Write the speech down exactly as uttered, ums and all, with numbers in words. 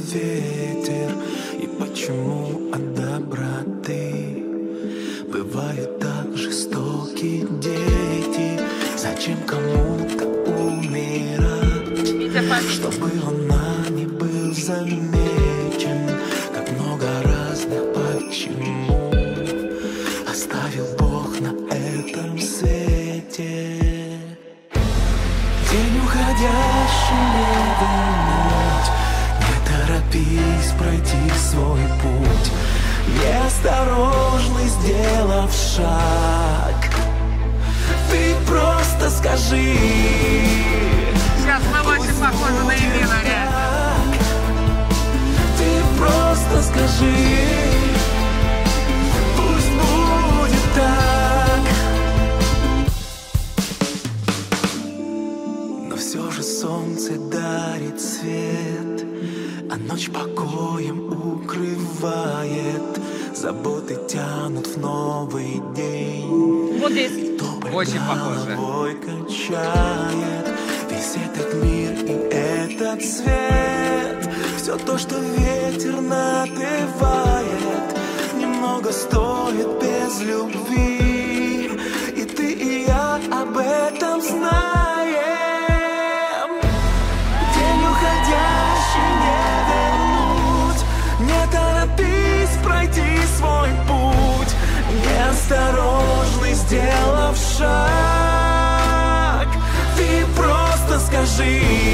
ветер. И почему от доброты бывают так жестоки дети? Зачем кому-то умирать, чтобы он не был замечен? Как много разных почему оставил Бог на этом свете. День уходящий не вернуть, не торопись пройти свой путь. Неосторожный сделав шаг, ты просто скажи. Сейчас мы очень похожи на Ирину, реально. Ты просто скажи, пусть будет так. Но все же солнце дарит свет, а ночь покоем укрывает. Заботы тянут в новый день. Вот здесь. Очень похоже. Качает весь этот мир и этот свет. Все то, что ветер напевает, немного стоит без любви. И ты, и я об этом знаем. День уходящий не вернуть, не торопись пройти свой путь. Неосторожный сделав шаг, ты просто скажи.